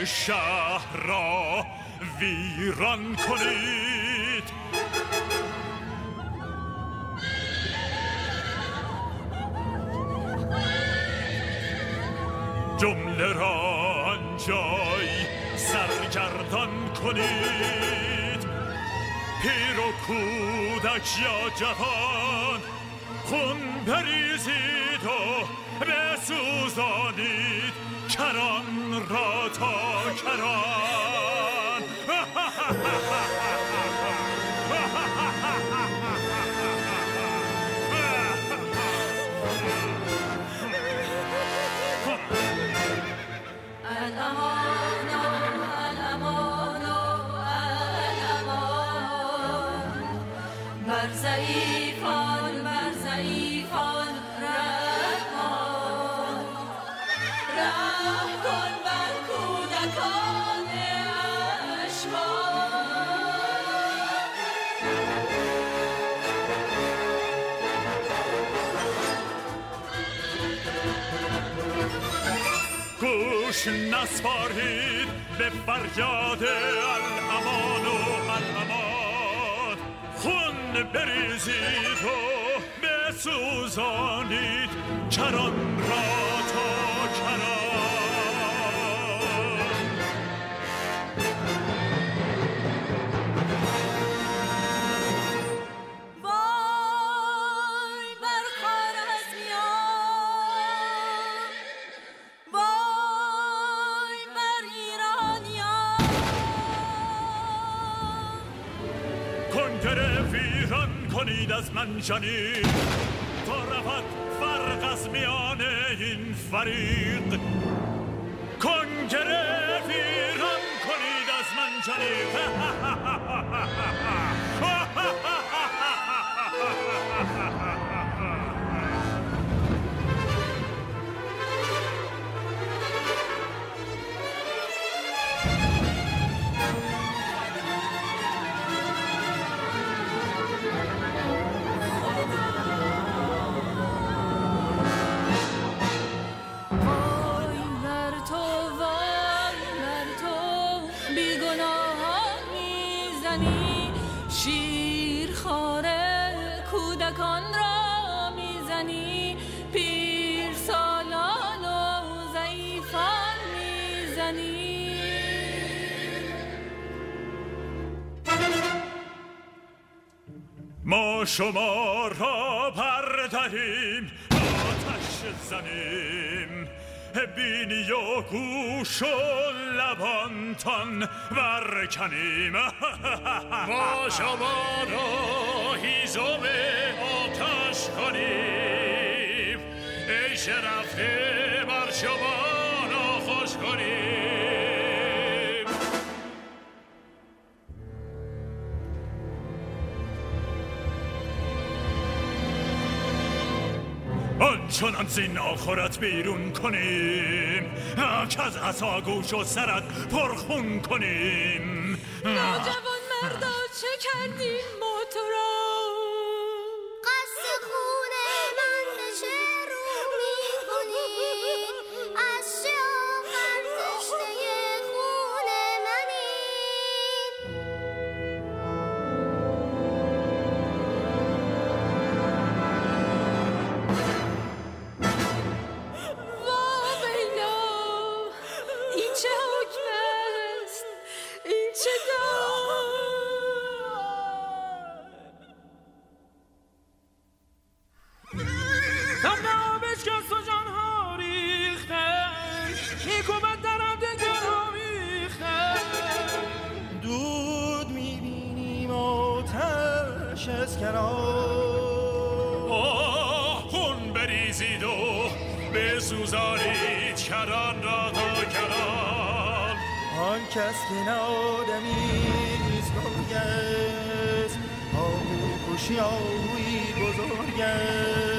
شهر را ویران کنید. جمله را آنجای سرگردان کنید. پیر و کودک یا جوان خون بریزید و بسوزانید کران را تا کران. گوش نسپارید به فریاد الامان و الامان. خون بریزید و بسوزانید کران را تا کران. کنید از منجنیق تا رود فرق از میان این فریق. کنگره ویران کنید از منجنیق. ما شما را بردهیم آتش زنیم. بینی و گوش و لبانتان برکنیم. ما شما را هیزم آتش کنیم. عیش رفته بر شما ناخوش کنیم. آنچنان زین آخرت بیرون کنیم که از عصا گوش و سرت پرخون کنیم. نوجوان مردا چه کردیم ما تو را؟ قصد خون من به چه رو می کنی؟ از چه آخر تشنه خون منی؟ خون بریزید و بسوزانید کران را تا کران. آن کس که نه آدمی نیست بزرگ است، آهو کشی آهوی بزرگ است.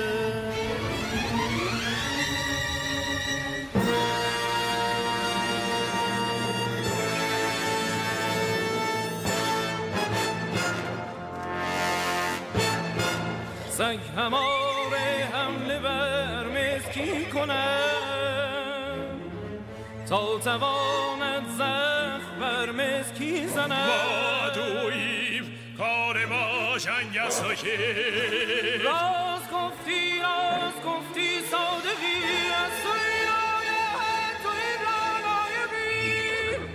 سنگ هماره حمله بر مسکی کنم، تا تواند زخم بر مسکی زند. ما دوییم کار ما جنگ است و که راز گفتی صادقی از توی آید توی رانای بیم.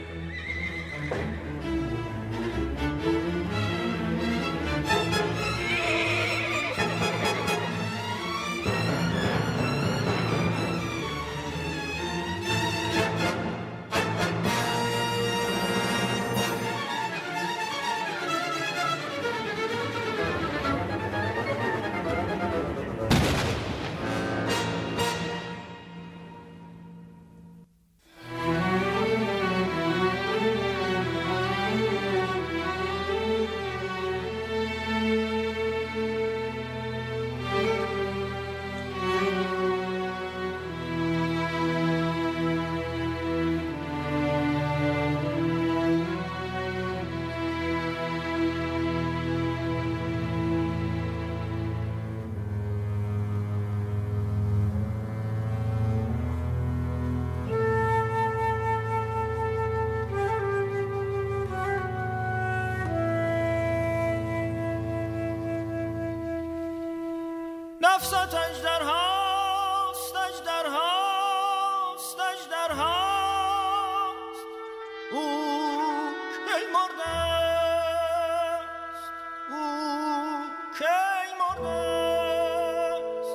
نفست اژدرهاست، اژدرهاست، اژدرهاست. او کی مرده است، او کی مرده است.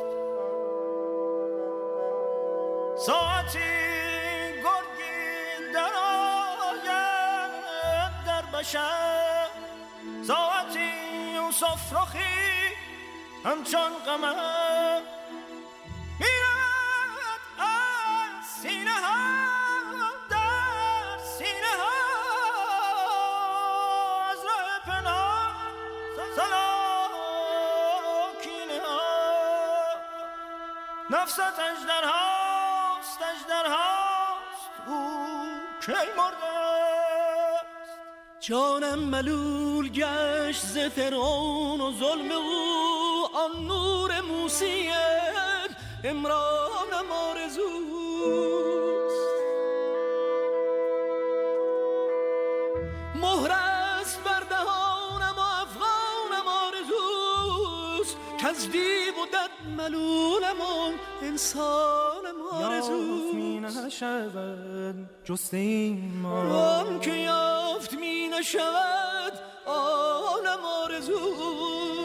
ساعتی گرگی در آید در بشر، ساعتی یوسف رخی همچون قمر میرد از سینه ها در سینه ها، از راه پنهان سلاکینه ها. نفست اژدرهاست، اژدرهاست. او کی مرده است. جانم ملول گشت ز فرعون و ظلم او، آن نور موسیت امرانم آرزوست. مهر است بر دهانم و افغانم آرزوست، کز دیو و دد ملولم و انسانم آرزوست. می نشود جست این ما، آن که یافت می نشود آنم آرزوست.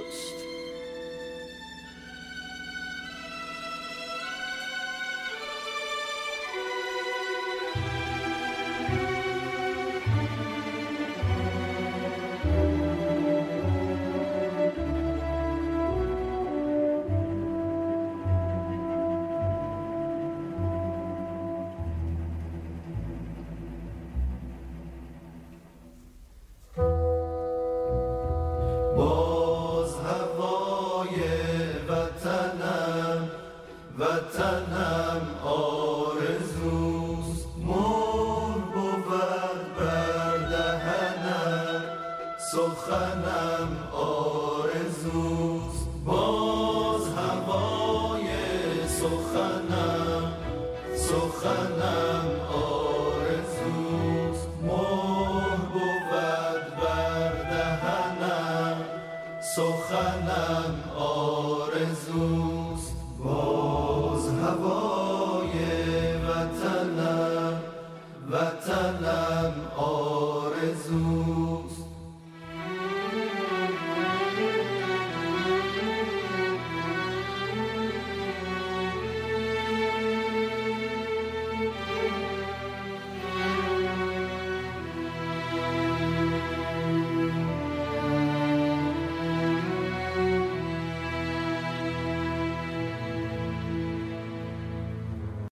وطنم آرزوست، مور بود بر دهنم، سخنم آرزوست. باز هوای سخنم، سخنم